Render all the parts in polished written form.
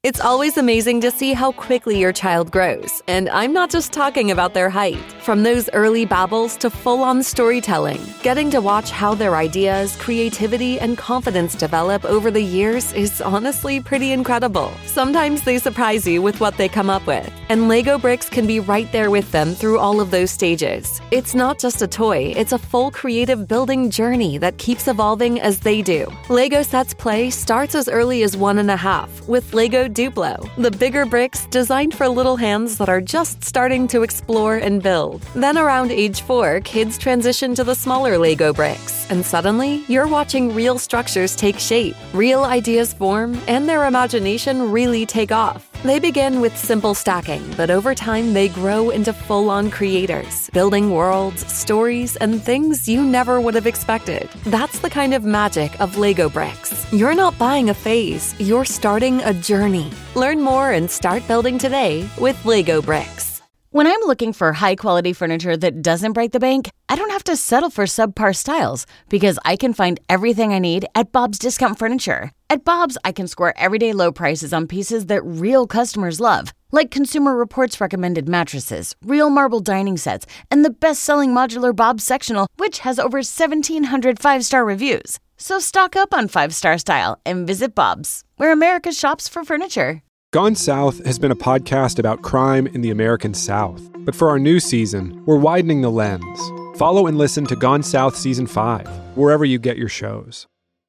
It's always amazing to see how quickly your child grows, and I'm not just talking about their height. From those early babbles to full-on storytelling, getting to watch how their ideas, creativity, and confidence develop over the years is honestly pretty incredible. Sometimes they surprise you with what they come up with, and Lego Bricks can be right there with them through all of those stages. It's not just a toy, it's a full creative building journey that keeps evolving as they do. Lego Sets Play starts as early as 1.5 with Lego Duplo, the bigger bricks designed for little hands that are just starting to explore and build. Then around age 4, kids transition to the smaller Lego bricks, and suddenly you're watching real structures take shape, real ideas form, and their imagination really take off. They begin with simple stacking, but over time they grow into full-on creators, building worlds, stories, and things you never would have expected. That's the kind of magic of Lego Bricks. You're not buying a phase, you're starting a journey. Learn more and start building today with Lego Bricks. When I'm looking for high-quality furniture that doesn't break the bank, I don't have to settle for subpar styles because I can find everything I need at Bob's Discount Furniture. At Bob's, I can score everyday low prices on pieces that real customers love, like Consumer Reports recommended mattresses, real marble dining sets, and the best-selling modular Bob's sectional, which has over 1,700 five-star reviews. So stock up on five-star style and visit Bob's, where America shops for furniture. Gone South has been a podcast about crime in the American South. But for our new season, we're widening the lens. Follow and listen to Gone South Season 5, wherever you get your shows.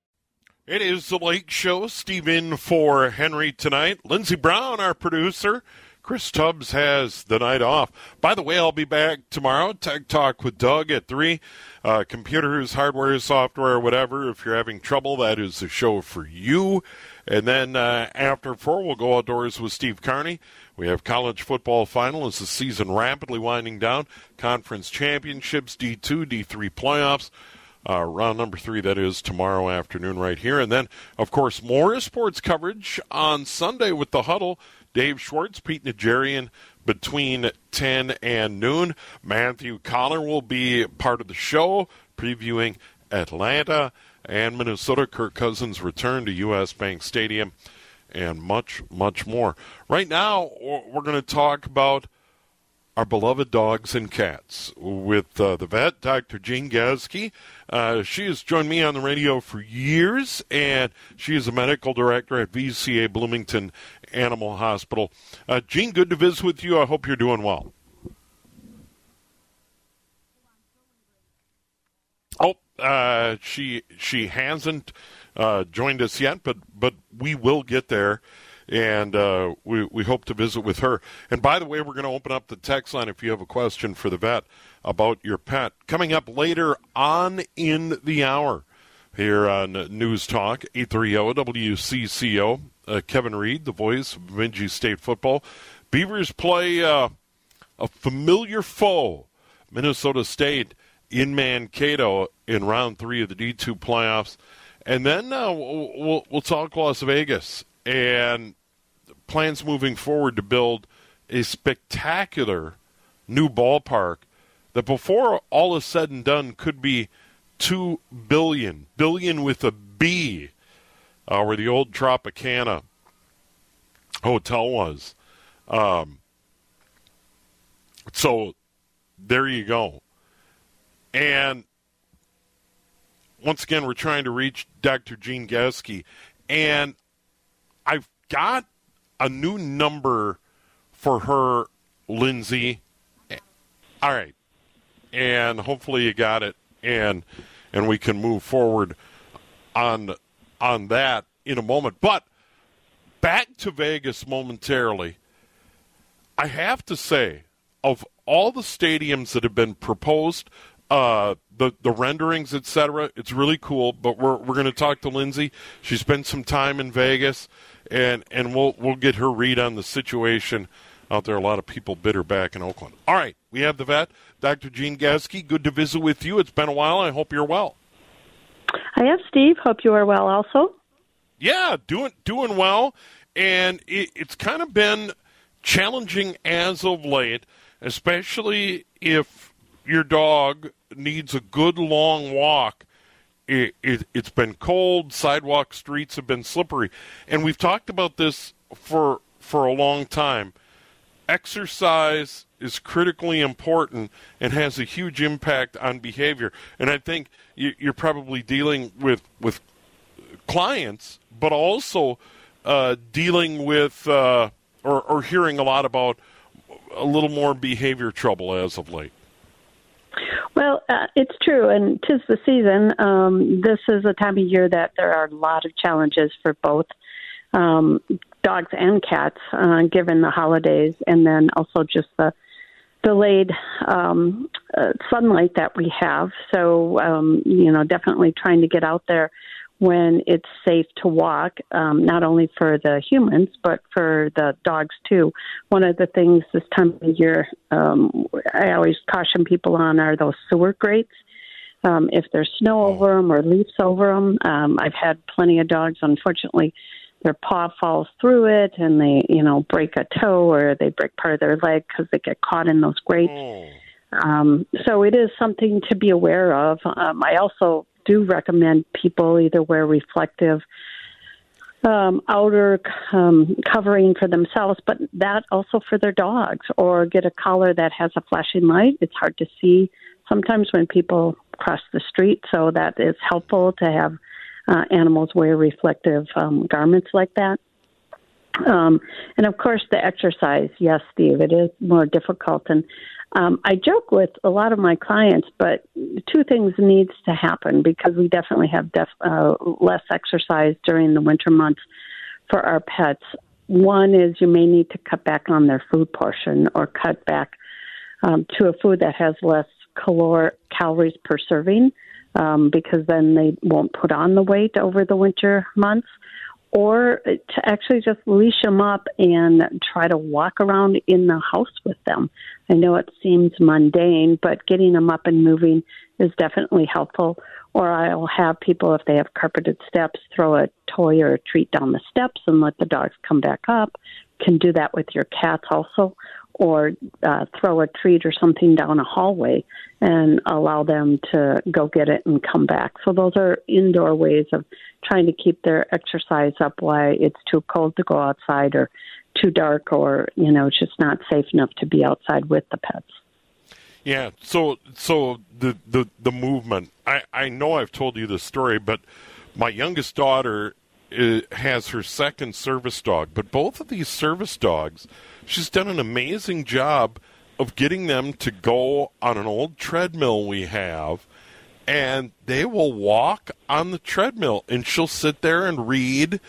It is the Lake Show. Steve in for Henry tonight. Lindsey Brown, our producer. Chris Tubbs has the night off. By the way, I'll be back tomorrow. Tech Talk with Doug at 3. Computers, hardware, software, whatever. If you're having trouble, that is the show for you. And then after 4, we'll go outdoors with Steve Carney. We have college football final as the season rapidly winding down. Conference championships, D2, D3 playoffs. Round number 3, that is tomorrow afternoon right here. And then, of course, more sports coverage on Sunday with The Huddle. Dave Schwartz, Pete Najarian between 10 and noon. Matthew Collar will be part of the show, previewing Atlanta and Minnesota. Kirk Cousins' return to U.S. Bank Stadium, and much, much more. Right now, we're going to talk about our beloved dogs and cats with the vet, Dr. Jean Gazke. She has joined me on the radio for years, and she is a medical director at VCA Bloomington Animal Hospital. Jean, good to visit with you. I hope you're doing well. She hasn't joined us yet, but we will get there, and we hope to visit with her. And by the way, we're going to open up the text line if you have a question for the vet about your pet. Coming up later on in the hour here on News Talk, 830 WCCO, Kevin Reed, the voice of Bemidji State football. Beavers play a familiar foe, Minnesota State, in Mankato in round 3 of the D2 playoffs. And then we'll talk Las Vegas and plans moving forward to build a spectacular new ballpark that before all is said and done could be $2 billion with a B, where the old Tropicana Hotel was. So there you go. And once again, we're trying to reach Dr. Jean Gazke, and I've got a new number for her, Lindsay. All right, and hopefully you got it, and we can move forward on that in a moment. But back to Vegas momentarily. I have to say, of all the stadiums that have been proposed, the renderings, etc., it's really cool. But we're going to talk to Lindsay. She spent some time in Vegas, and we'll get her read on the situation out there. A lot of people bid her back in Oakland. All right, we have the vet, Dr. Jean Gazke. Good to visit with you. It's been a while. I hope you're well. I have, Steve. Hope you are well also. Yeah, doing well. And it's kind of been challenging as of late, especially if your dog needs a good long walk. It's been cold. Sidewalk streets have been slippery. And we've talked about this for a long time, exercise is critically important and has a huge impact on behavior. And I think you're probably dealing with clients, but also dealing with or hearing a lot about a little more behavior trouble as of late. Well, it's true, and 'tis the season. This is a time of year that there are a lot of challenges for both dogs and cats, given the holidays, and then also just the delayed sunlight that we have. So, definitely trying to get out there when it's safe to walk, not only for the humans, but for the dogs too. One of the things this time of year I always caution people on are those sewer grates. If there's snow over them or leaves over them, I've had plenty of dogs, unfortunately, their paw falls through it and they, break a toe or they break part of their leg because they get caught in those grates. So it is something to be aware of. I also do recommend people either wear reflective outer covering for themselves, but that also for their dogs, or get a collar that has a flashing light. It's hard to see sometimes when people cross the street, so that is helpful to have animals wear reflective garments like that. And of course, the exercise. Yes, Steve, it is more difficult. And I joke with a lot of my clients, but two things needs to happen because we definitely have less exercise during the winter months for our pets. One is you may need to cut back on their food portion or cut back to a food that has less calories per serving, because then they won't put on the weight over the winter months, or to actually just leash them up and try to walk around in the house with them. I know it seems mundane, but getting them up and moving is definitely helpful. Or I'll have people, if they have carpeted steps, throw a toy or a treat down the steps and let the dogs come back up. Can do that with your cats also. Or throw a treat or something down a hallway and allow them to go get it and come back. So those are indoor ways of trying to keep their exercise up while it's too cold to go outside or too dark, or, it's just not safe enough to be outside with the pets. Yeah, so the movement, I know I've told you this story, but my youngest daughter has her second service dog, but both of these service dogs, she's done an amazing job of getting them to go on an old treadmill we have, and they will walk on the treadmill, and she'll sit there and read,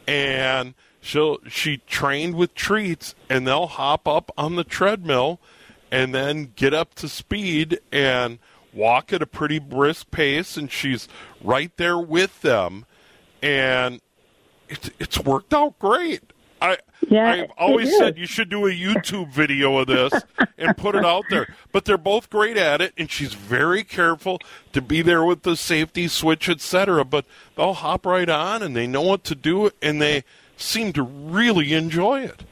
and she trained with treats, and they'll hop up on the treadmill and then get up to speed and walk at a pretty brisk pace, and she's right there with them, and it's worked out great. I've always said you should do a YouTube video of this and put it out there. But they're both great at it, and she's very careful to be there with the safety switch, etc. But they'll hop right on, and they know what to do, and they seem to really enjoy it.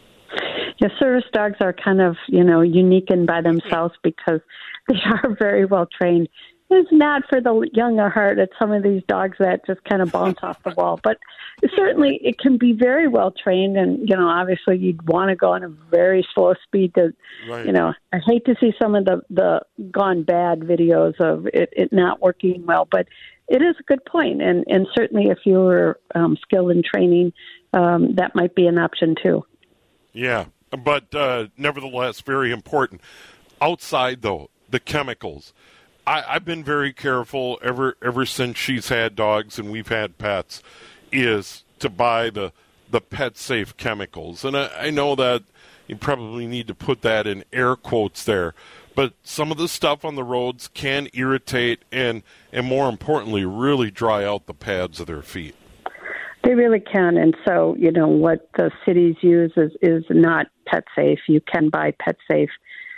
Yeah, service dogs are kind of, unique and by themselves because they are very well trained. It's not for the young of heart at some of these dogs that just kind of bounce off the wall. But certainly it can be very well trained. And, obviously you'd want to go on a very slow speed to, right. I hate to see some of the gone bad videos of it not working well. But it is a good point. And certainly if you were skilled in training, that might be an option too. Yeah, but nevertheless, very important. Outside, though, the chemicals. I've been very careful ever since she's had dogs and we've had pets, is to buy the pet safe chemicals. And I know that you probably need to put that in air quotes there, but some of the stuff on the roads can irritate and more importantly, really dry out the pads of their feet. They really can. And so, what the cities use is not pet safe. You can buy pet safe.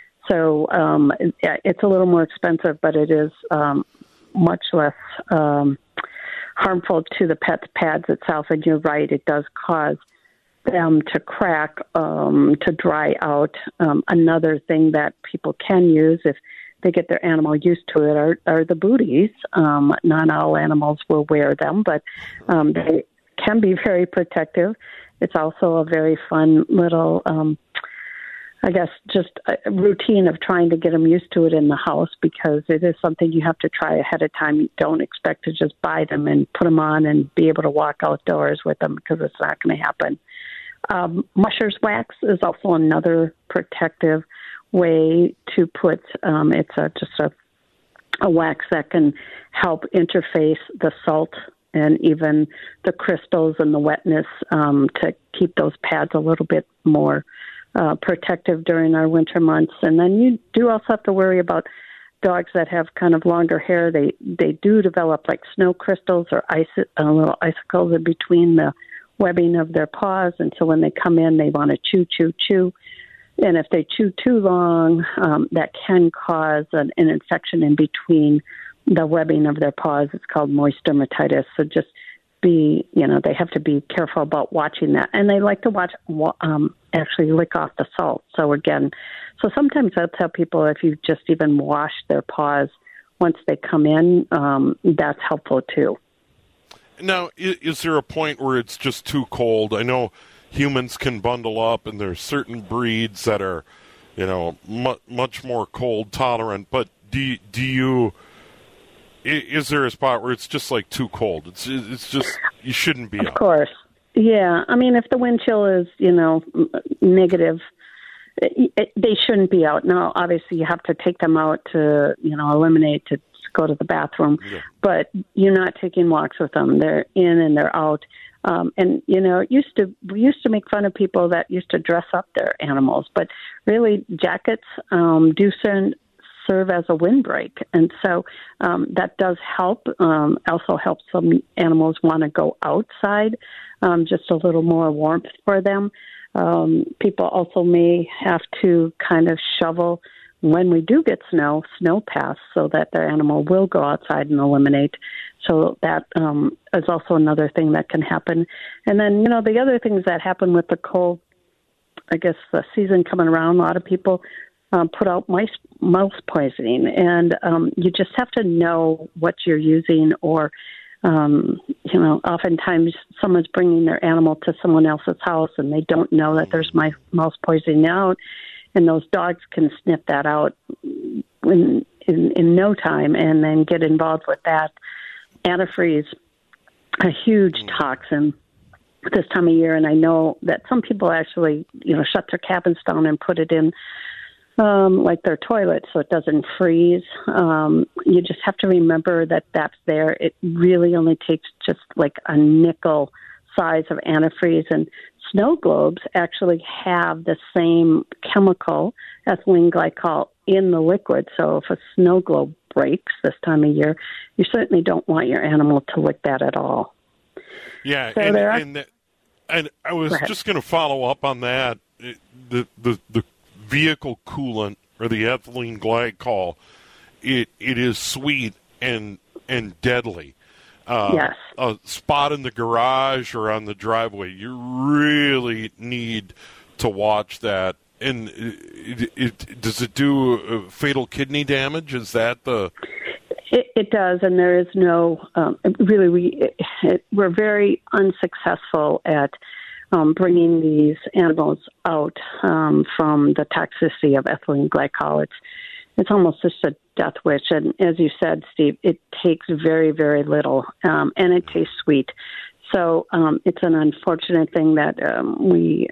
So it's a little more expensive, but it is much less harmful to the pet's pads itself. And you're right, it does cause them to crack, to dry out. Another thing that people can use if they get their animal used to it are the booties. Not all animals will wear them, but they can be very protective. it's also a very fun little, I guess, just a routine of trying to get them used to it in the house, because it is something you have to try ahead of time. You don't expect to just buy them and put them on and be able to walk outdoors with them, because it's not going to happen. Musher's wax is also another protective way to put, it's just a wax that can help interface the salt and even the crystals and the wetness to keep those pads a little bit more protective during our winter months. And then you do also have to worry about dogs that have kind of longer hair. They do develop like snow crystals or little icicles in between the webbing of their paws, and so when they come in, they want to chew. And if they chew too long, that can cause an infection in between the webbing of their paws. It's called moist dermatitis. So just they have to be careful about watching that. And they like to actually lick off the salt. So sometimes I'll tell people if you just even wash their paws once they come in, that's helpful too. Now, is there a point where it's just too cold? I know humans can bundle up, and there's certain breeds that are, much more cold tolerant. But is there a spot where it's just like too cold? It's just you shouldn't be out. Of course, yeah. I mean, if the wind chill is negative, they shouldn't be out. Now, obviously, you have to take them out to eliminate to go to the bathroom, but you're not taking walks with them. They're in and they're out. And we used to make fun of people that used to dress up their animals, but really jackets do serve as a windbreak, and so that does help. Also helps some animals want to go outside, just a little more warmth for them. People also may have to kind of shovel when we do get snow paths so that their animal will go outside and eliminate. So that is also another thing that can happen. And then, the other things that happen with the cold, I guess the season coming around, a lot of people put out mouse poisoning. And you just have to know what you're using, or, oftentimes someone's bringing their animal to someone else's house and they don't know that there's mouse poisoning out. And those dogs can sniff that out in no time and then get involved with that. Antifreeze, a huge toxin this time of year, and I know that some people actually, shut their cabins down and put it in like their toilet so it doesn't freeze. You just have to remember that that's there. It really only takes just like a nickel size of antifreeze, and snow globes actually have the same chemical, ethylene glycol, in the liquid. So if a snow globe breaks this time of year, you certainly don't want your animal to lick that at all. Yeah, so and I was just going to follow up on that. The vehicle coolant, or the ethylene glycol, it is sweet and deadly. Yes. A spot in the garage or on the driveway, you really need to watch that. And does it do fatal kidney damage? Is that the... It does, and there is no... we're very unsuccessful at bringing these animals out from the toxicity of ethylene glycol. It's almost just a death wish. And as you said, Steve, it takes very, very little, and it tastes sweet. So it's an unfortunate thing that we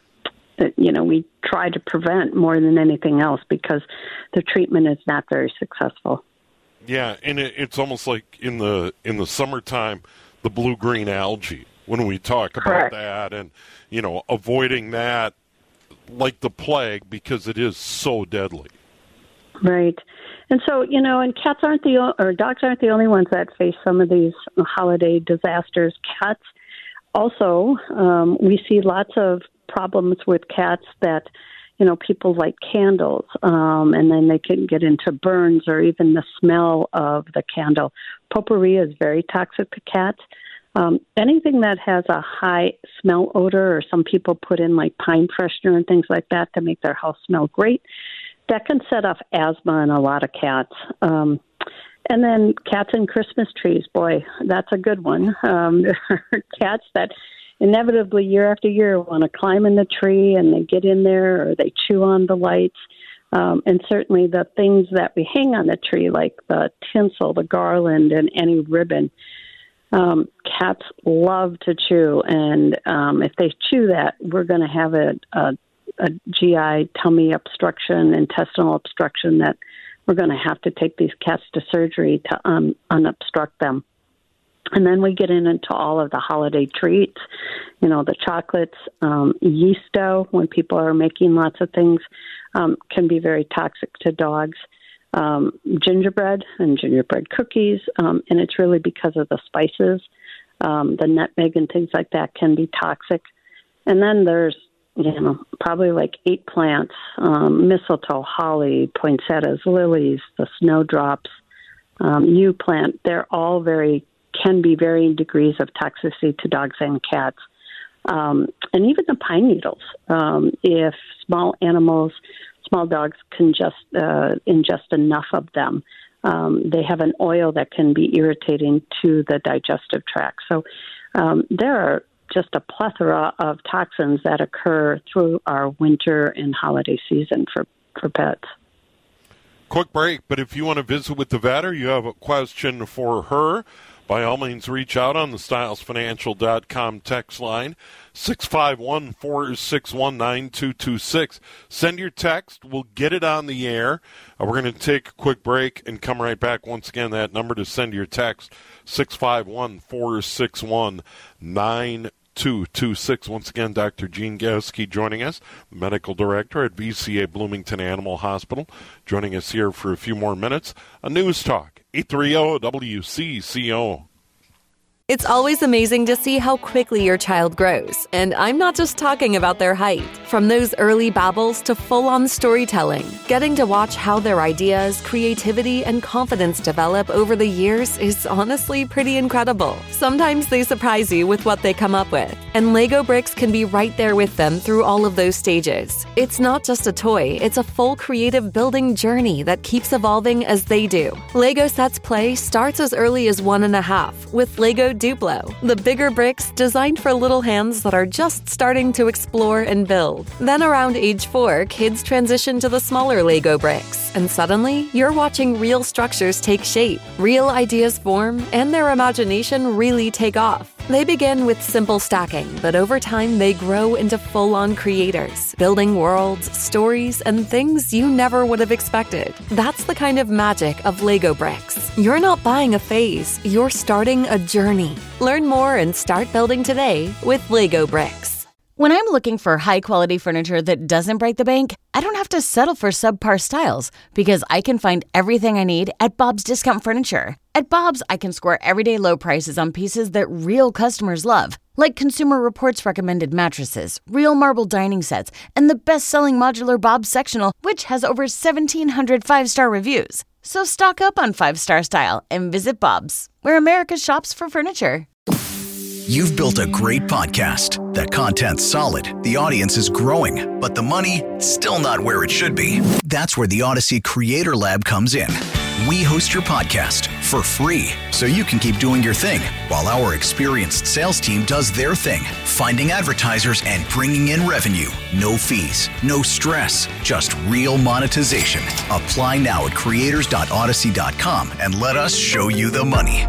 try to prevent more than anything else, because the treatment is not very successful. Yeah, and it's almost like in the summertime, the blue-green algae, when we talk about that, and avoiding that like the plague, because it is so deadly. Right. And so, and dogs aren't the only ones that face some of these holiday disasters. Cats also, we see lots of problems with cats that, people light candles, and then they can get into burns or even the smell of the candle. Potpourri is very toxic to cats. Anything that has a high smell odor, or some people put in like pine freshener and things like that to make their house smell great, that can set off asthma in a lot of cats. And then cats and Christmas trees, boy, that's a good one. There are cats that, inevitably year after year want to climb in the tree and they get in there or they chew on the lights. And certainly the things that we hang on the tree, like the tinsel, the garland, and any ribbon, cats love to chew. And if they chew that, we're going to have a GI tummy obstruction, intestinal obstruction, that we're going to have to take these cats to surgery to unobstruct them. And then we get into all of the holiday treats, the chocolates, yeast dough, when people are making lots of things, can be very toxic to dogs. Gingerbread and gingerbread cookies, and it's really because of the spices. The nutmeg and things like that can be toxic. And then there's, probably like 8 plants, mistletoe, holly, poinsettias, lilies, the snowdrops, yew plant. They're all can be varying degrees of toxicity to dogs and cats. And even the pine needles. If small dogs can just ingest enough of them, they have an oil that can be irritating to the digestive tract. So there are just a plethora of toxins that occur through our winter and holiday season for pets. Quick break, but if you want to visit with the vet or you have a question for her, by all means, reach out on the StylesFinancial.com text line, 651-461-9226. Send your text. We'll get it on the air. We're going to take a quick break and come right back. Once again, that number to send your text, 651-461-9226. Once again, Dr. Gene Gowski joining us, Medical Director at VCA Bloomington Animal Hospital, joining us here for a few more minutes. A News Talk. 830 WCCO. It's always amazing to see how quickly your child grows. And I'm not just talking about their height. From those early babbles to full-on storytelling, getting to watch how their ideas, creativity, and confidence develop over the years is honestly pretty incredible. Sometimes they surprise you with what they come up with. And Lego bricks can be right there with them through all of those stages. It's not just a toy, it's a full creative building journey that keeps evolving as they do. Lego Sets Play starts as early as 1.5 with Lego Duplo, the bigger bricks designed for little hands that are just starting to explore and build. Then around age 4, kids transition to the smaller Lego bricks, and suddenly you're watching real structures take shape, real ideas form, and their imagination really take off. They begin with simple stacking, but over time they grow into full-on creators, building worlds, stories, and things you never would have expected. That's the kind of magic of Lego bricks. You're not buying a phase, you're starting a journey. Learn more and start building today with Lego bricks. When I'm looking for high-quality furniture that doesn't break the bank, I don't have to settle for subpar styles because I can find everything I need at Bob's Discount Furniture. At Bob's, I can score everyday low prices on pieces that real customers love, like Consumer Reports recommended mattresses, real marble dining sets, and the best-selling modular Bob's sectional, which has over 1,700 5-star reviews. So stock up on 5-star style and visit Bob's, where America shops for furniture. You've built a great podcast. That content's solid, the audience is growing, but the money, still not where it should be. That's where the Odyssey Creator Lab comes in. We host your podcast for free so you can keep doing your thing while our experienced sales team does their thing, finding advertisers and bringing in revenue. No fees, no stress, just real monetization. Apply now at creators.odyssey.com and let us show you the money.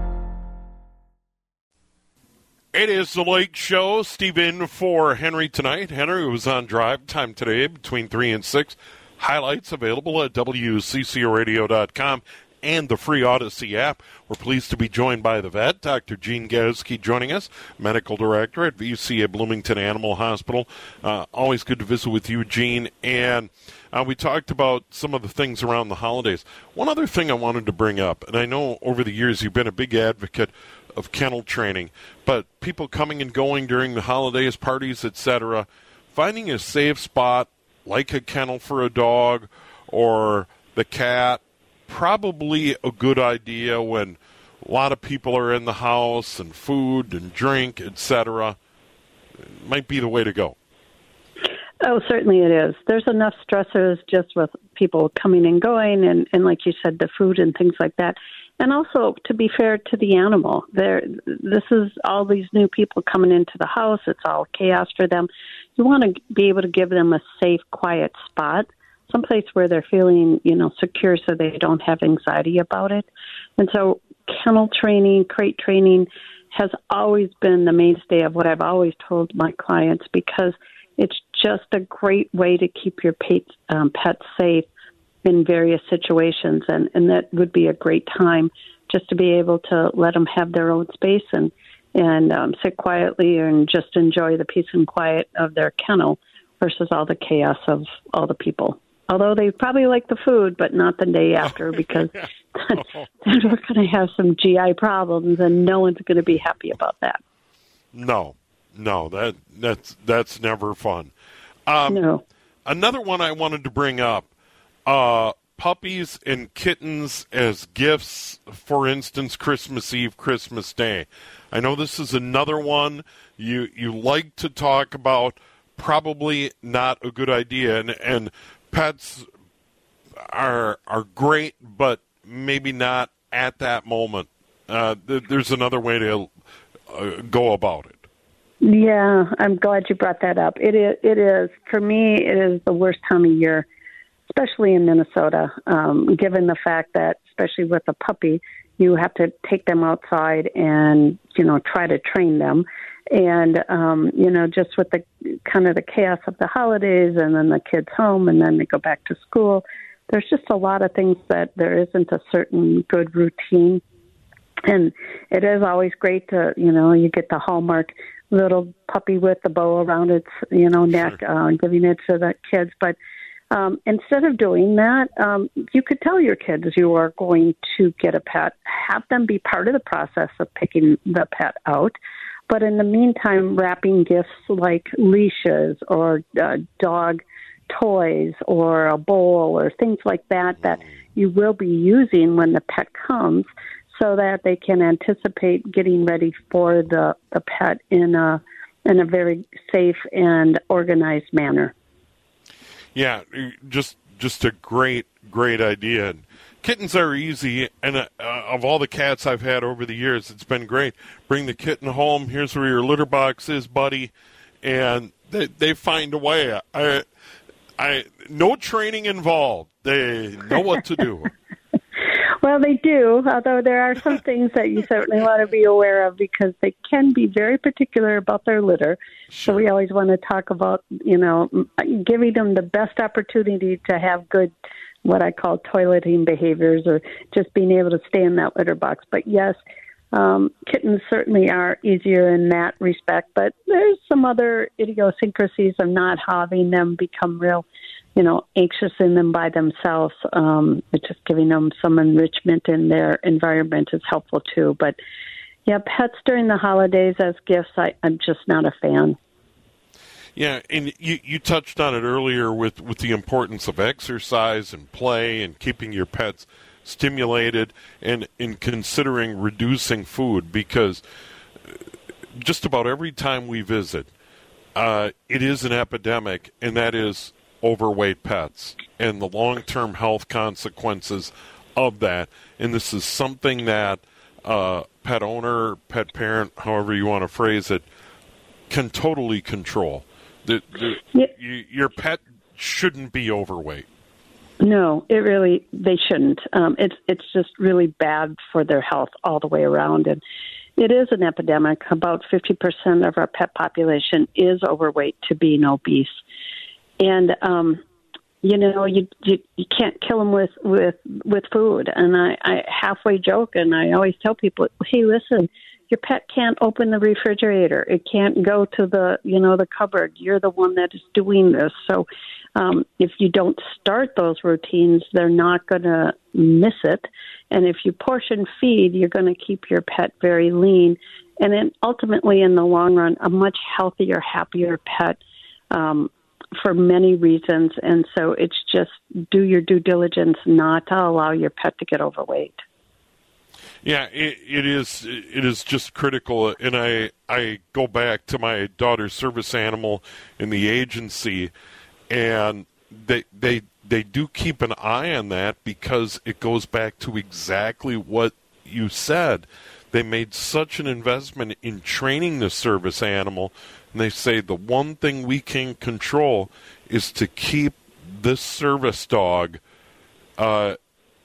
It is the Lake Show. Steve in for Henry tonight. Henry was on drive time today between 3 and 6. Highlights available at WCCOradio.com and the free Odyssey app. We're pleased to be joined by the vet, Dr. Gene Gowski, joining us, Medical Director at VCA Bloomington Animal Hospital. Always good to visit with you, Gene. And we talked about some of the things around the holidays. One other thing I wanted to bring up, and I know over the years you've been a big advocate of kennel training, but people coming and going during the holidays, parties, etc., finding a safe spot like a kennel for a dog or the cat, probably a good idea when a lot of people are in the house and food and drink, etc. Might be the way to go. Oh, certainly it is. There's enough stressors just with people coming and going, and like you said, the food and things like that. And also, to be fair to the animal, this is all these new people coming into the house. It's all chaos for them. You want to be able to give them a safe, quiet spot, someplace where they're feeling, secure, so they don't have anxiety about it. And so, kennel training, crate training, has always been the mainstay of what I've always told my clients, because it's just a great way to keep your pets safe in various situations, and that would be a great time just to be able to let them have their own space and sit quietly and just enjoy the peace and quiet of their kennel versus all the chaos of all the people. Although they probably like the food, but not the day after, because then we're going to have some GI problems, and no one's going to be happy about that. No, that's never fun. No. Another one I wanted to bring up, puppies and kittens as gifts, for instance, Christmas Eve, Christmas Day. I know this is another one you like to talk about, probably not a good idea, and pets are great, but maybe not at that moment. There's another way to go about it. Yeah, I'm glad you brought that up. It is for me, it is the worst time of year, especially in Minnesota, given the fact that, especially with a puppy, you have to take them outside and, try to train them. And, just with the kind of the chaos of the holidays, and then the kids home, and then they go back to school, there's just a lot of things that there isn't a certain good routine. And it is always great to, you get the Hallmark little puppy with the bow around its, neck, giving it to the kids. But instead of doing that, you could tell your kids you are going to get a pet, have them be part of the process of picking the pet out. But in the meantime, wrapping gifts like leashes or dog toys or a bowl or things like that you will be using when the pet comes, so that they can anticipate getting ready for the pet in a very safe and organized manner. Yeah, just a great idea. Kittens are easy, and of all the cats I've had over the years, it's been great. Bring the kitten home. Here's where your litter box is, buddy, and they find a way. I no training involved. They know what to do. Well, they do, although there are some things that you certainly want to be aware of, because they can be very particular about their litter. Sure. So we always want to talk about, giving them the best opportunity to have good, what I call toileting behaviors, or just being able to stay in that litter box. But yes, kittens certainly are easier in that respect, but there's some other idiosyncrasies of not having them become real anxious in them by themselves. Just giving them some enrichment in their environment is helpful too. But yeah, pets during the holidays as gifts, I'm just not a fan. Yeah, and you touched on it earlier with the importance of exercise and play and keeping your pets stimulated, and in considering reducing food, because just about every time we visit, it is an epidemic, and that is overweight pets and the long-term health consequences of that. And this is something that pet owner, pet parent, however you want to phrase it, can totally control. Your pet shouldn't be overweight. No, they shouldn't. It's just really bad for their health all the way around. And it is an epidemic. About 50% of our pet population is overweight to being obese. And, you can't kill them with food. And I halfway joke, and I always tell people, hey, listen, your pet can't open the refrigerator. It can't go to the cupboard. You're the one that is doing this. So if you don't start those routines, they're not going to miss it. And if you portion feed, you're going to keep your pet very lean. And then ultimately, in the long run, a much healthier, happier pet for many reasons. And so it's just do your due diligence not to allow your pet to get overweight. Yeah, it is just critical, and I go back to my daughter's service animal in the agency, and they do keep an eye on that because it goes back to exactly what you said. They made such an investment in training the service animal, and they say the one thing we can control is to keep this service dog at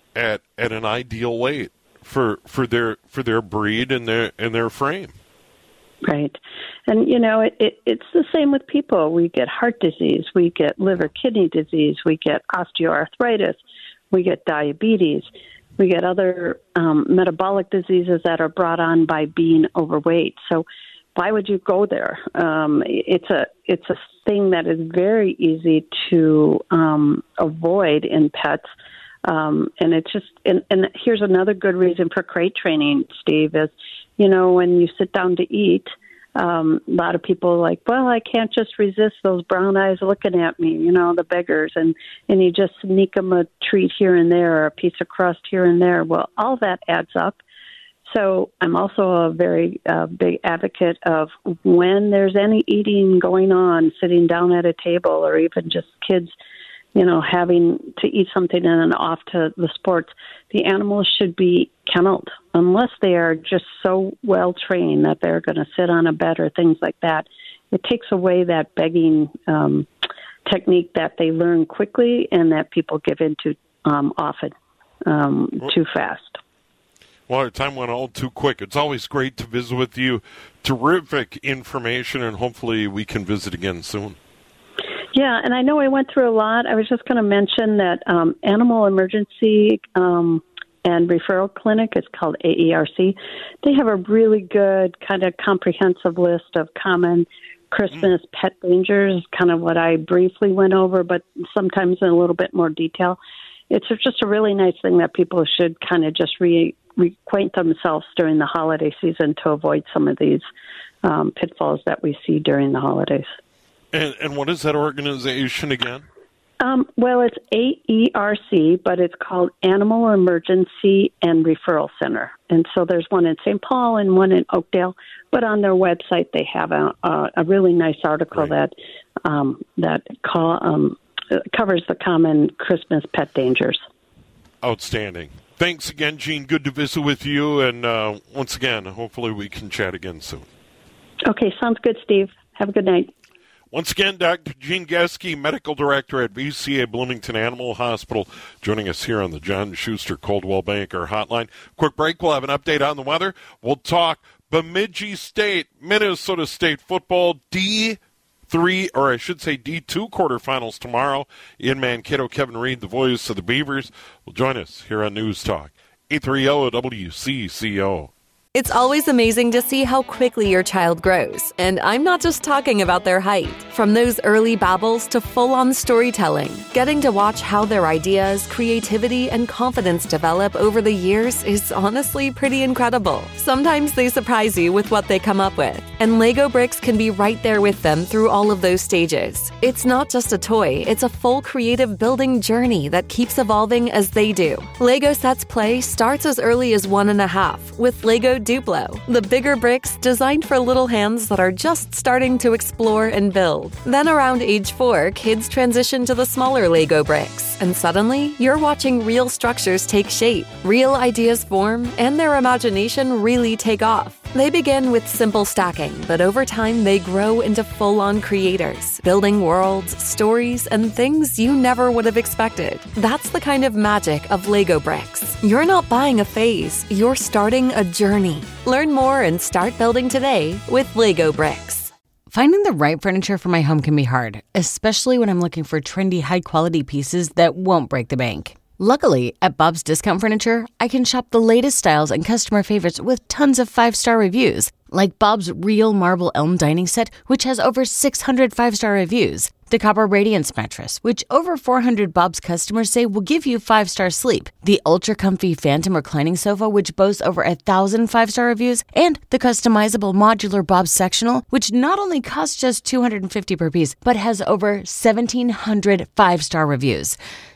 an ideal weight for their breed and their frame. Right. And, it's the same with people. We get heart disease, we get liver kidney disease, we get osteoarthritis, we get diabetes, we get other metabolic diseases that are brought on by being overweight. So why would you go there? It's a thing that is very easy to avoid in pets. And it's just, and here's another good reason for crate training, Steve, is, when you sit down to eat, a lot of people are like, well, I can't just resist those brown eyes looking at me, the beggars, and you just sneak them a treat here and there or a piece of crust here and there. Well, all that adds up. So I'm also a very big advocate of when there's any eating going on, sitting down at a table, or even just kids having to eat something and then off to the sports, the animals should be kenneled unless they are just so well trained that they're going to sit on a bed or things like that. It takes away that begging technique that they learn quickly and that people give into often too fast. Well, our time went all too quick. It's always great to visit with you. Terrific information, and hopefully we can visit again soon. Yeah, and I know I went through a lot. I was just going to mention that Animal Emergency and Referral Clinic, it's called AERC. They have a really good kind of comprehensive list of common Christmas pet dangers, kind of what I briefly went over, but sometimes in a little bit more detail. It's just a really nice thing that people should kind of just reacquaint themselves during the holiday season to avoid some of these pitfalls that we see during the holidays. And what is that organization again? Well, it's AERC, but it's called Animal Emergency and Referral Center. And so there's one in St. Paul and one in Oakdale. But on their website, they have a really nice article that covers the common Christmas pet dangers. Outstanding. Thanks again, Jean. Good to visit with you. And once again, hopefully we can chat again soon. Okay, sounds good, Steve. Have a good night. Once again, Dr. Jean Geske, Medical Director at VCA Bloomington Animal Hospital, joining us here on the John Schuster Coldwell Banker Hotline. Quick break. We'll have an update on the weather. We'll talk Bemidji State, Minnesota State football, D2 quarterfinals tomorrow in Mankato. Kevin Reed, the voice of the Beavers, will join us here on News Talk 830 WCCO. It's always amazing to see how quickly your child grows. And I'm not just talking about their height. From those early babbles to full-on storytelling, getting to watch how their ideas, creativity, and confidence develop over the years is honestly pretty incredible. Sometimes they surprise you with what they come up with. And Lego Bricks can be right there with them through all of those stages. It's not just a toy, it's a full creative building journey that keeps evolving as they do. Lego Sets Play starts as early as 1.5 with Lego Duplo, the bigger bricks designed for little hands that are just starting to explore and build. Then around age 4, kids transition to the smaller Lego bricks, and suddenly you're watching real structures take shape, real ideas form, and their imagination really take off. They begin with simple stacking, but over time they grow into full-on creators, building worlds, stories, and things you never would have expected. That's the kind of magic of Lego Bricks. You're not buying a phase, you're starting a journey. Learn more and start building today with Lego Bricks. Finding the right furniture for my home can be hard, especially when I'm looking for trendy, high-quality pieces that won't break the bank. Luckily, at Bob's Discount Furniture, I can shop the latest styles and customer favorites with tons of 5-star reviews, like Bob's Real Marble Elm Dining Set, which has over 600 5-star reviews, the Copper Radiance Mattress, which over 400 Bob's customers say will give you 5-star sleep, the Ultra Comfy Phantom Reclining Sofa, which boasts over 1,000 5-star reviews, and the customizable modular Bob's Sectional, which not only costs just $250 per piece, but has over 1,700 5-star reviews.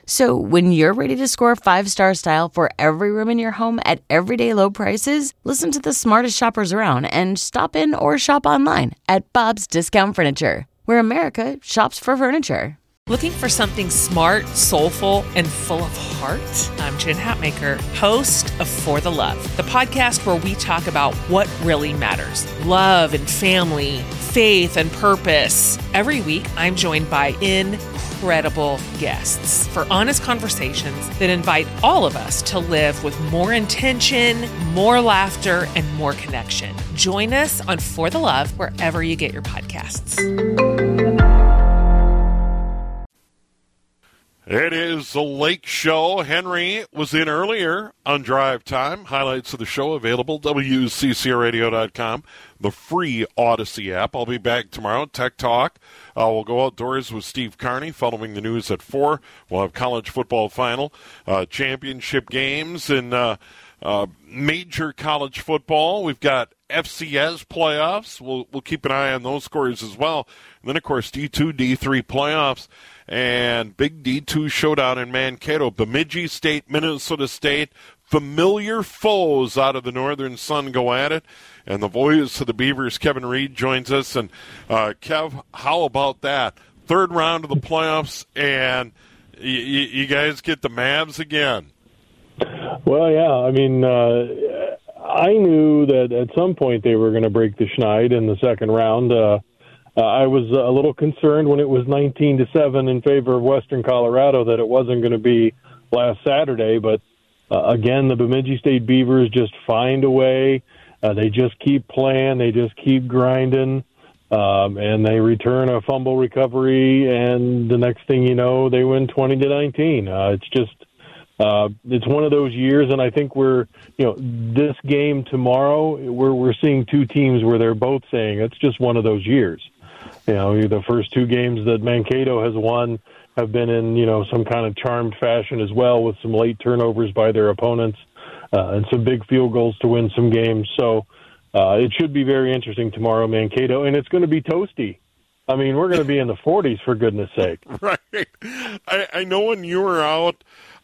So when you're ready to score 5-star style for every room in your home at everyday low prices, listen to the smartest shoppers around and stop in or shop online at Bob's Discount Furniture, where America shops for furniture. Looking for something smart, soulful, and full of heart? I'm Jen Hatmaker, host of For the Love, the podcast where we talk about what really matters: love and family, faith and purpose. Every week, I'm joined by incredible guests for honest conversations that invite all of us to live with more intention, more laughter, and more connection. Join us on For the Love wherever you get your podcasts. It is the Lake Show. Henry was in earlier on Drive Time. Highlights of the show available, WCCRadio.com, the free Odyssey app. I'll be back tomorrow, Tech Talk. We'll go outdoors with Steve Carney following the news at 4. We'll have college football final, championship games, and major college football. We've got FCS playoffs. We'll keep an eye on those scores as well. And then, of course, D2, D3 playoffs. And big D2 showdown in Mankato. Bemidji State, Minnesota State, familiar foes out of the Northern Sun go at it. And the voice of the Beavers, Kevin Reed, joins us. And Kev, how about that? Third round of the playoffs, and you guys get the Mavs again. Well, yeah. I mean, I knew that at some point they were going to break the schneid in the second round. I was a little concerned when it was 19-7 in favor of Western Colorado that it wasn't going to be last Saturday. But again, the Bemidji State Beavers just find a way. They just keep playing. They just keep grinding. And they return a fumble recovery. And the next thing you know, they win 20-19. It's just it's one of those years. And I think this game tomorrow, we're seeing two teams where they're both saying it's just one of those years. The first two games that Mankato has won have been in, some kind of charmed fashion as well, with some late turnovers by their opponents and some big field goals to win some games. So it should be very interesting tomorrow, Mankato, and it's going to be toasty. I mean, we're going to be in the 40s, for goodness sake. Right. I know when you were out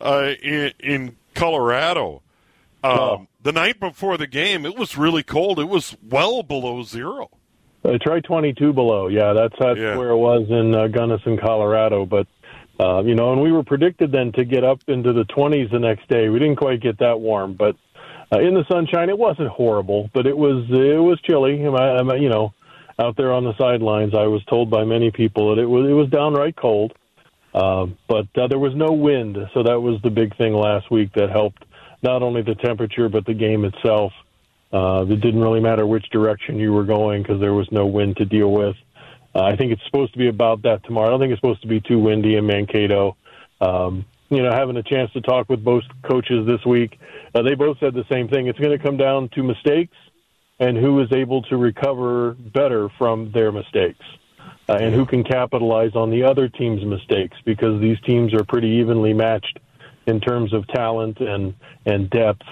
in Colorado, the night before the game, it was really cold. It was well below zero. Try 22 below. Yeah, that's where it was in Gunnison, Colorado. But, and we were predicted then to get up into the 20s the next day. We didn't quite get that warm. But in the sunshine, it wasn't horrible, but it was chilly. Out there on the sidelines, I was told by many people that it was downright cold. But there was no wind, so that was the big thing last week that helped not only the temperature but the game itself. It didn't really matter which direction you were going because there was no wind to deal with. I think it's supposed to be about that tomorrow. I don't think it's supposed to be too windy in Mankato. Having a chance to talk with both coaches this week, they both said the same thing. It's going to come down to mistakes and who is able to recover better from their mistakes and who can capitalize on the other team's mistakes, because these teams are pretty evenly matched in terms of talent and depth.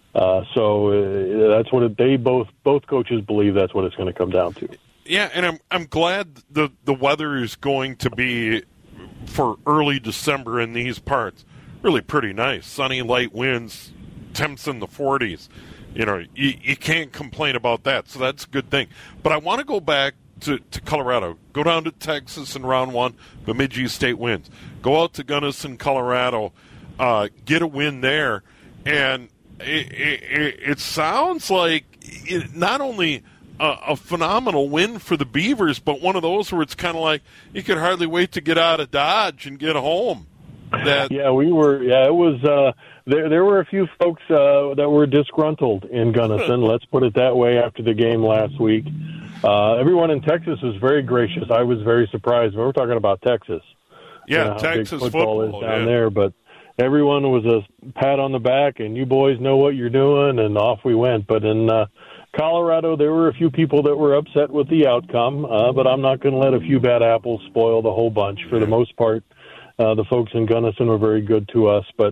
So that's what they both coaches believe that's what it's going to come down to. Yeah, and I'm glad the weather is going to be, for early December in these parts, really pretty nice. Sunny, light winds, temps in the 40s. You can't complain about that, so that's a good thing. But I want to go back to Colorado. Go down to Texas in round one, Bemidji State wins. Go out to Gunnison, Colorado, get a win there, and it sounds like not only a phenomenal win for the Beavers, but one of those where it's kind of like you could hardly wait to get out of Dodge and get home. We were. Yeah, it was. There were a few folks that were disgruntled in Gunnison. Let's put it that way. After the game last week, everyone in Texas was very gracious. I was very surprised. We're talking about Texas. Yeah, Texas football is down there, but everyone was a pat on the back, and you boys know what you're doing, and off we went. But in Colorado, there were a few people that were upset with the outcome, but I'm not going to let a few bad apples spoil the whole bunch. For the most part, the folks in Gunnison were very good to us. But,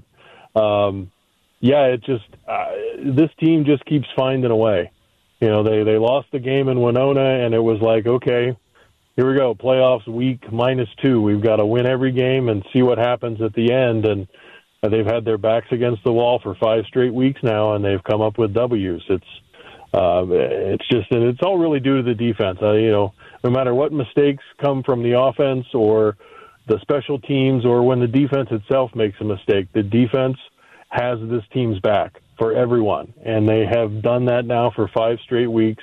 this team just keeps finding a way. They lost the game in Winona, and it was like, okay, here we go, playoffs week -2. We've got to win every game and see what happens at the end. And they've had their backs against the wall for 5 straight weeks now, and they've come up with W's. It's all really due to the defense. No matter what mistakes come from the offense or the special teams or when the defense itself makes a mistake, the defense has this team's back for everyone. And they have done that now for 5 straight weeks.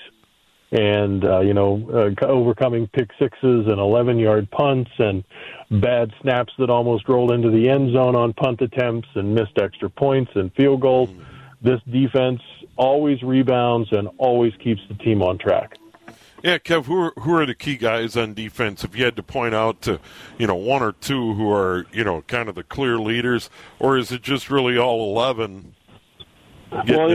And, overcoming pick sixes and 11-yard punts and bad snaps that almost rolled into the end zone on punt attempts and missed extra points and field goals. This defense always rebounds and always keeps the team on track. Yeah, Kev, who are the key guys on defense? If you had to point out to, one or two who are, kind of the clear leaders, or is it just really all 11? Well,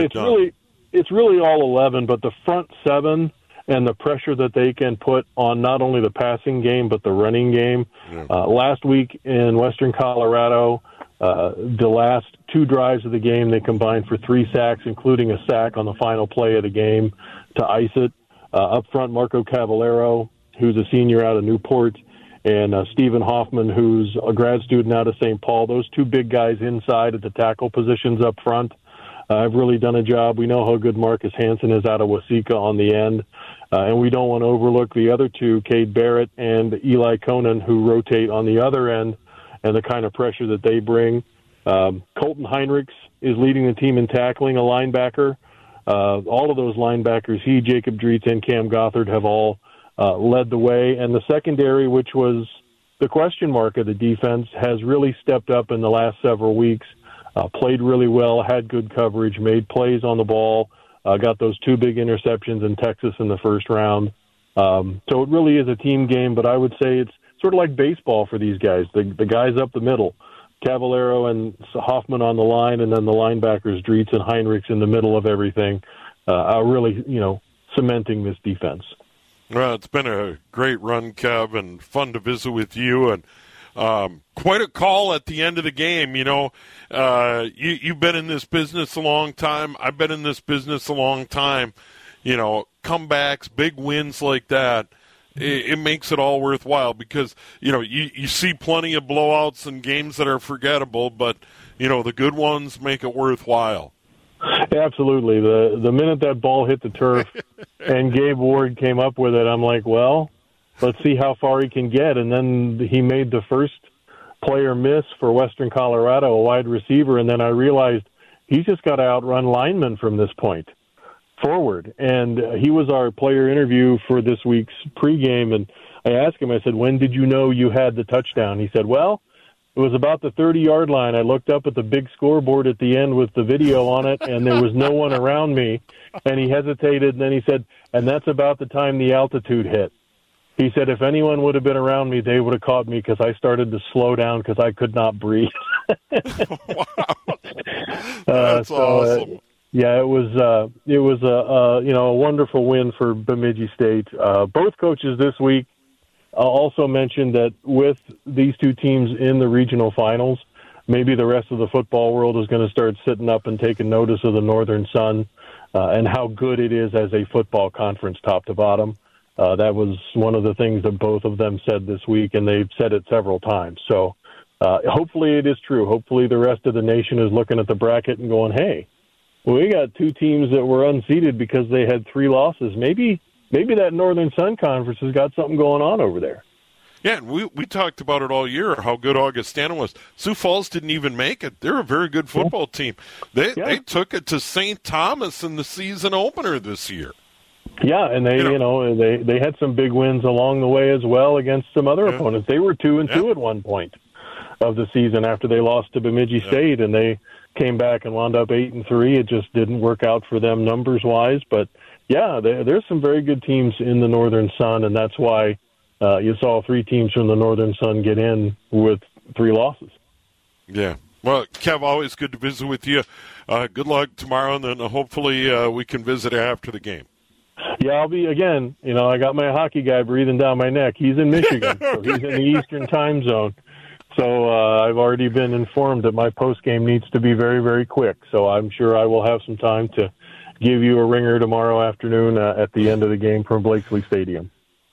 it's really all 11, but the front 7 and the pressure that they can put on not only the passing game but the running game. Yeah. Last week in Western Colorado, the last 2 drives of the game, they combined for 3 sacks, including a sack on the final play of the game to ice it. Up front, Marco Cavallero, who's a senior out of Newport, and Stephen Hoffman, who's a grad student out of St. Paul. Those 2 big guys inside at the tackle positions up front have really done a job. We know how good Marcus Hansen is out of Waseca on the end. And we don't want to overlook the other 2, Cade Barrett and Eli Conan, who rotate on the other end, and the kind of pressure that they bring. Colton Heinrichs is leading the team in tackling, a linebacker. All of those linebackers, Jacob Dritz, and Cam Gothard have all led the way. And the secondary, which was the question mark of the defense, has really stepped up in the last several weeks, played really well, had good coverage, made plays on the ball, got those 2 big interceptions in Texas in the first round. So it really is a team game, but I would say it's sort of like baseball for these guys, the guys up the middle. Cavallero and Hoffman on the line, and then the linebackers, Dritz and Heinrichs in the middle of everything, are really, cementing this defense. Well, it's been a great run, Kev, and fun to visit with you, and quite a call at the end of the game. You've been in this business a long time. I've been in this business a long time. Comebacks, big wins like that, it makes it all worthwhile because, you see plenty of blowouts and games that are forgettable, but, the good ones make it worthwhile. Absolutely. The minute that ball hit the turf and Gabe Ward came up with it, I'm like, well, let's see how far he can get. And then he made the first player miss for Western Colorado, a wide receiver, and then I realized he's just got to outrun linemen from this point forward. And he was our player interview for this week's pregame, and I asked him, I said, when did you know you had the touchdown? He said, well, it was about the 30-yard line. I looked up at the big scoreboard at the end with the video on it, and there was no one around me. And he hesitated, and then he said, and that's about the time the altitude hit. He said, if anyone would have been around me, they would have caught me because I started to slow down because I could not breathe. Wow. That's awesome. Yeah, it was a wonderful win for Bemidji State. Both coaches this week also mentioned that with these 2 teams in the regional finals, maybe the rest of the football world is going to start sitting up and taking notice of the Northern Sun and how good it is as a football conference top to bottom. That was one of the things that both of them said this week, and they've said it several times. So hopefully it is true. Hopefully the rest of the nation is looking at the bracket and going, hey, we got 2 teams that were unseeded because they had 3 losses. Maybe that Northern Sun Conference has got something going on over there. Yeah, and we talked about it all year, how good Augustana was. Sioux Falls didn't even make it. They're a very good football team. They took it to St. Thomas in the season opener this year. Yeah, and they had some big wins along the way as well against some other opponents. They were 2-2 at one point of the season after they lost to Bemidji State, and they came back and wound up 8-3. It just didn't work out for them numbers-wise. But, yeah, there's some very good teams in the Northern Sun, and that's why you saw 3 teams from the Northern Sun get in with 3 losses. Yeah. Well, Kev, always good to visit with you. Good luck tomorrow, and then hopefully we can visit after the game. Yeah, I'll be, again, I got my hockey guy breathing down my neck. He's in Michigan, so he's in the Eastern time zone. So I've already been informed that my postgame needs to be very, very quick. So I'm sure I will have some time to give you a ringer tomorrow afternoon at the end of the game from Blakesley Stadium.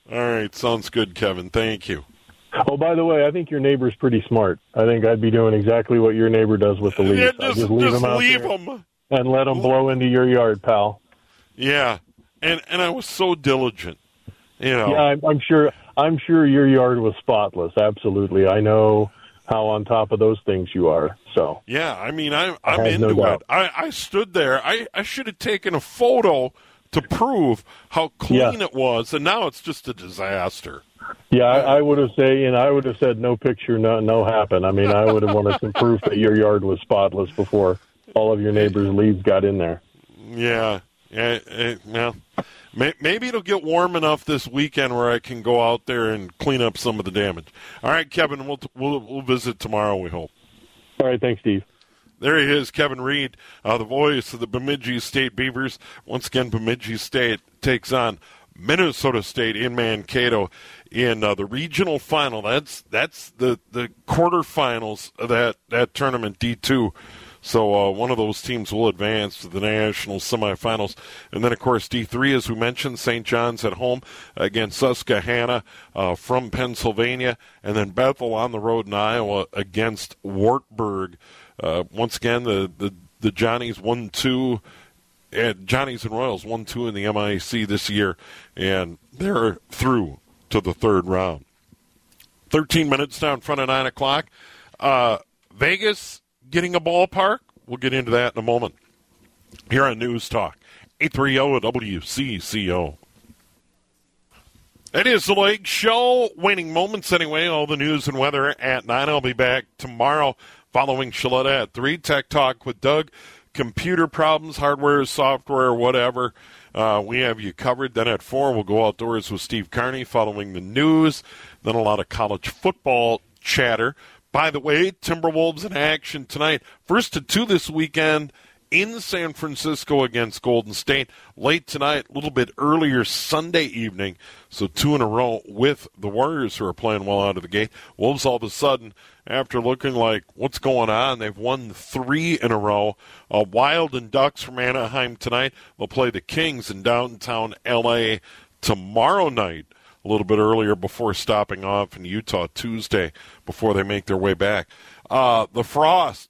All right, sounds good, Kevin. Thank you. Oh, by the way, I think your neighbor's pretty smart. I think I'd be doing exactly what your neighbor does with the leaves. Yeah, just leave them out there and let them blow into your yard, pal. Yeah, and I was so diligent. Yeah, I'm sure your yard was spotless. Absolutely, I know how on top of those things you are. So yeah, I mean, I'm into it. I stood there. I should have taken a photo to prove how clean it was, and now it's just a disaster. Yeah, I would have said no picture, no happen. I mean, I would have wanted some proof that your yard was spotless before all of your neighbors' leaves got in there. Yeah. Well, maybe it'll get warm enough this weekend where I can go out there and clean up some of the damage. All right, Kevin, we'll visit tomorrow, we hope. All right, thanks, Steve. There he is, Kevin Reed, the voice of the Bemidji State Beavers. Once again, Bemidji State takes on Minnesota State in Mankato in the regional final. That's the quarterfinals of that tournament, D2. So one of those teams will advance to the national semifinals. And then, of course, D3, as we mentioned, St. John's at home against Susquehanna from Pennsylvania. And then Bethel on the road in Iowa against Wartburg. Once again, the Johnnies 1-2. Johnnies and Royals 1-2 in the MIAC this year, and they're through to the third round. 13 minutes now in front of 9 o'clock. Vegas getting a ballpark. We'll get into that in a moment. Here on News Talk, 830 WCCO. It is the Lake Show. Waning moments anyway. All the news and weather at 9. I'll be back tomorrow following Shaletta at 3. Tech Talk with Doug. Computer problems, hardware, software, whatever. We have you covered. Then at 4, we'll go outdoors with Steve Carney following the news. Then a lot of college football chatter. By the way, Timberwolves in action tonight. 1-2 this weekend in San Francisco against Golden State. Late tonight, a little bit earlier Sunday evening. So 2 in a row with the Warriors, who are playing well out of the gate. Wolves all of a sudden, after looking like what's going on, they've won 3 in a row. Wild and Ducks from Anaheim tonight. They'll play the Kings in downtown L.A. tomorrow night, a little bit earlier before stopping off in Utah Tuesday before they make their way back. The Frost,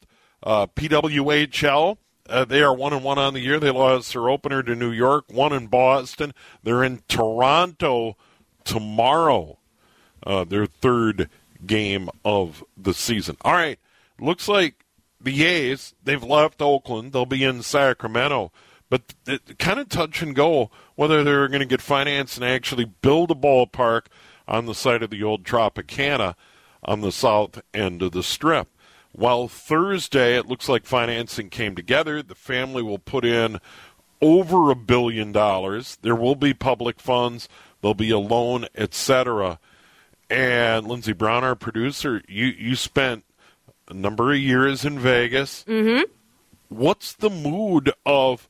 PWHL, they are 1-1 on the year. They lost their opener to New York, 1 in Boston. They're in Toronto tomorrow, their third game of the season. All right, looks like the A's, they've left Oakland. They'll be in Sacramento. But it kind of touch and go whether they're going to get financed and actually build a ballpark on the site of the old Tropicana on the south end of the Strip. Well, Thursday, it looks like financing came together. The family will put in over $1 billion. There will be public funds. There'll be a loan, etc. And Lindsey Brown, our producer, you spent a number of years in Vegas. Mm-hmm. What's the mood of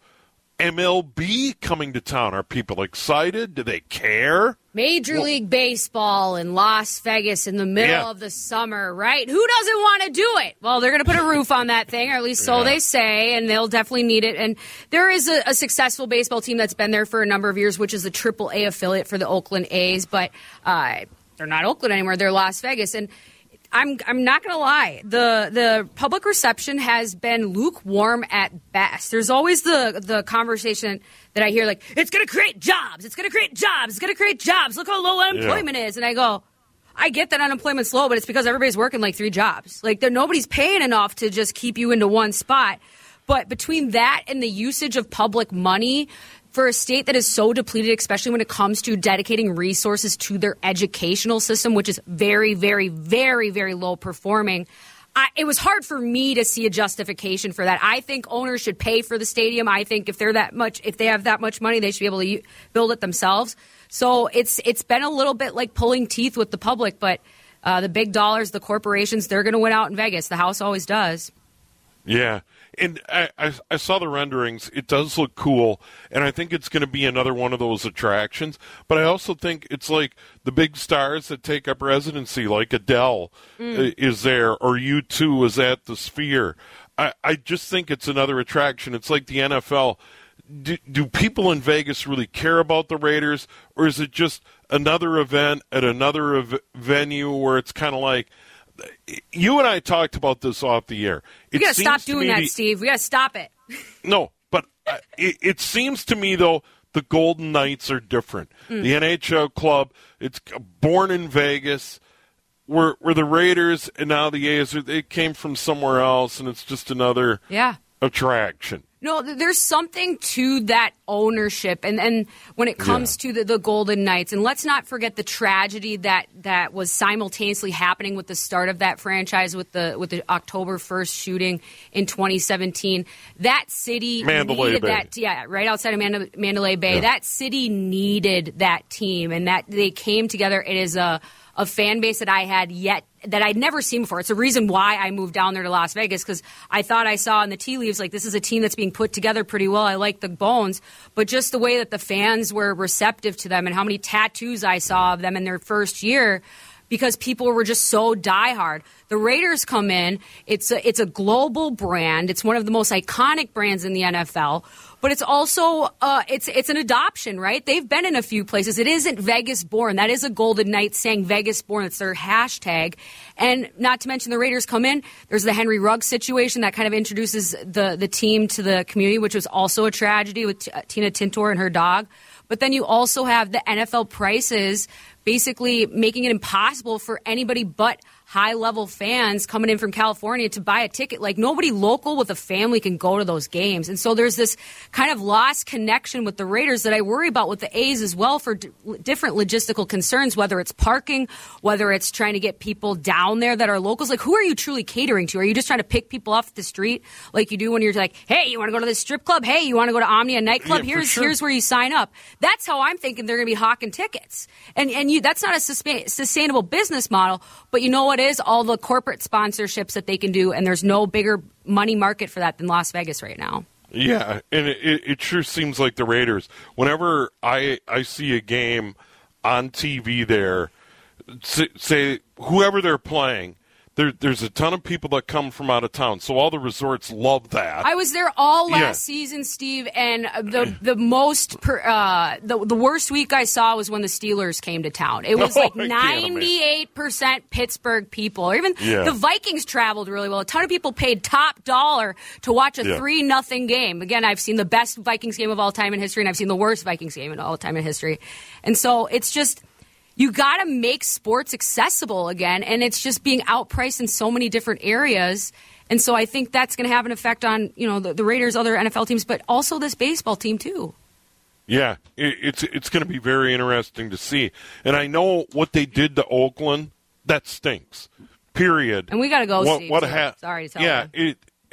MLB coming to town? Are people excited? Do they care? Major League Baseball in Las Vegas in the middle of the summer, right? Who doesn't want to do it? Well, they're going to put a roof on that thing, or at least so they say, and they'll definitely need it. And there is a successful baseball team that's been there for a number of years, which is the AAA affiliate for the Oakland A's, but they're not Oakland anymore. They're Las Vegas. And I'm not going to lie. The public reception has been lukewarm at best. There's always the conversation that I hear, like, it's going to create jobs. It's going to create jobs. It's going to create jobs. Look how low unemployment is. And I go, I get that unemployment's low, but it's because everybody's working like 3 jobs. Like, nobody's paying enough to just keep you into one spot. But between that and the usage of public money for a state that is so depleted, especially when it comes to dedicating resources to their educational system, which is very, very, very, very low performing, it was hard for me to see a justification for that. I think owners should pay for the stadium. I think if they have that much money, they should be able to build it themselves. So it's been a little bit like pulling teeth with the public, but the big dollars, the corporations, they're going to win out in Vegas. The house always does. Yeah. And I saw the renderings. It does look cool, and I think it's going to be another one of those attractions. But I also think it's like the big stars that take up residency, like Adele is there, or U2 is at the Sphere. I just think it's another attraction. It's like the NFL. Do people in Vegas really care about the Raiders, or is it just another event at another venue where it's kind of like, you and I talked about this off the air. We got to stop doing that, Steve. We got to stop it. No, but it seems to me, though, the Golden Knights are different. The NHL club, it's born in Vegas, where the Raiders and now the A's, they came from somewhere else, and it's just another attraction. No, there's something to that ownership, and when it comes to the Golden Knights, and let's not forget the tragedy that was simultaneously happening with the start of that franchise with the October 1st shooting in 2017. That city needed that, right outside of Mandalay Bay. Yeah. That city needed that team, and that they came together. It is a fan base that I'd never seen before. It's the reason why I moved down there to Las Vegas, because I thought I saw in the tea leaves, like, this is a team that's being put together pretty well. I like the bones, but just the way that the fans were receptive to them and how many tattoos I saw of them in their first year, because people were just so diehard. The Raiders come in. It's a global brand. It's one of the most iconic brands in the NFL. But it's also it's an adoption, right? They've been in a few places. It isn't Vegas born. That is a Golden Knights saying Vegas born. It's their hashtag. And not to mention the Raiders come in. There's the Henry Ruggs situation that kind of introduces the team to the community, which was also a tragedy with Tina Tintor and her dog. But then you also have the NFL prices basically making it impossible for anybody but high-level fans coming in from California to buy a ticket. Like, nobody local with a family can go to those games. And so there's this kind of lost connection with the Raiders that I worry about with the A's as well for different logistical concerns, whether it's parking, whether it's trying to get people down there that are locals. Like, who are you truly catering to? Are you just trying to pick people off the street like you do when you're like, hey, you want to go to this strip club? Hey, you want to go to Omnia nightclub? Yeah, here's where you sign up. That's how I'm thinking they're going to be hawking tickets. And that's not a sustainable business model, but you know what is? All the corporate sponsorships that they can do, and there's no bigger money market for that than Las Vegas right now. Yeah, and it sure seems like the Raiders, whenever I see a game on TV there, say whoever they're playing, there's a ton of people that come from out of town, so all the resorts love that. I was there all last season, Steve, and the worst week I saw was when the Steelers came to town. It was 98% Pittsburgh people. Or even the Vikings traveled really well. A ton of people paid top dollar to watch a 3-0 game. Again, I've seen the best Vikings game of all time in history, and I've seen the worst Vikings game of all time in history. And so it's just, you got to make sports accessible again, and it's just being outpriced in so many different areas. And so I think that's going to have an effect on, the Raiders, other NFL teams, but also this baseball team too. Yeah, it's going to be very interesting to see. And I know what they did to Oakland, that stinks, period. And we got to go, Steve. Sorry to tell you.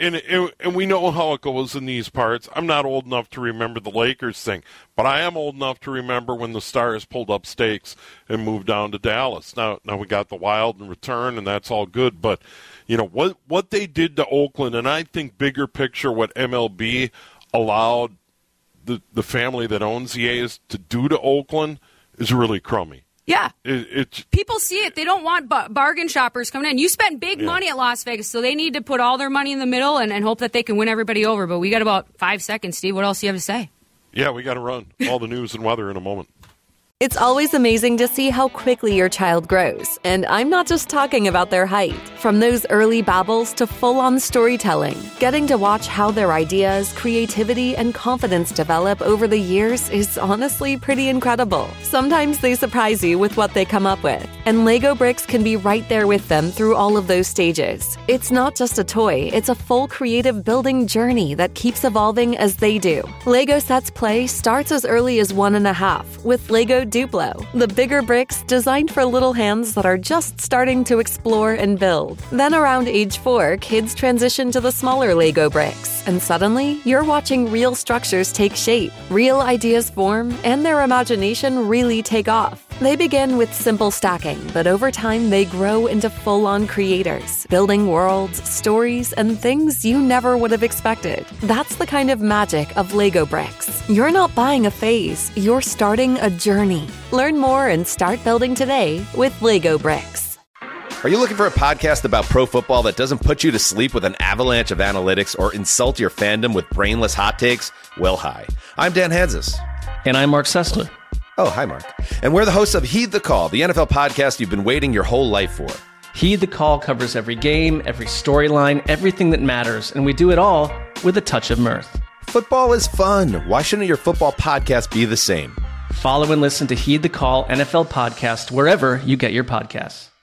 And we know how it goes in these parts. I'm not old enough to remember the Lakers thing, but I am old enough to remember when the Stars pulled up stakes and moved down to Dallas. Now we got the Wild in return, and that's all good. But what they did to Oakland, and I think bigger picture, what MLB allowed the family that owns the A's to do to Oakland is really crummy. Yeah. People see it. They don't want bargain shoppers coming in. You spend big money at Las Vegas, so they need to put all their money in the middle and hope that they can win everybody over. But we got about 5 seconds, Steve. What else do you have to say? Yeah, we got to run. All the news and weather in a moment. It's always amazing to see how quickly your child grows. And I'm not just talking about their height. From those early babbles to full-on storytelling, getting to watch how their ideas, creativity, and confidence develop over the years is honestly pretty incredible. Sometimes they surprise you with what they come up with. And Lego Bricks can be right there with them through all of those stages. It's not just a toy, it's a full creative building journey that keeps evolving as they do. Lego Sets Play starts as early as 1.5 with Lego Duplo, the bigger bricks designed for little hands that are just starting to explore and build. Then around age 4, kids transition to the smaller Lego bricks, and suddenly you're watching real structures take shape, real ideas form, and their imagination really take off. They begin with simple stacking, but over time they grow into full-on creators, building worlds, stories, and things you never would have expected. That's the kind of magic of Lego Bricks. You're not buying a phase, you're starting a journey. Learn more and start building today with Lego Bricks. Are you looking for a podcast about pro football that doesn't put you to sleep with an avalanche of analytics or insult your fandom with brainless hot takes? Well, hi. I'm Dan Hanzus. And I'm Mark Sessler. Oh, hi, Mark. And we're the hosts of Heed the Call, the NFL podcast you've been waiting your whole life for. Heed the Call covers every game, every storyline, everything that matters, and we do it all with a touch of mirth. Football is fun. Why shouldn't your football podcast be the same? Follow and listen to Heed the Call NFL podcast wherever you get your podcasts.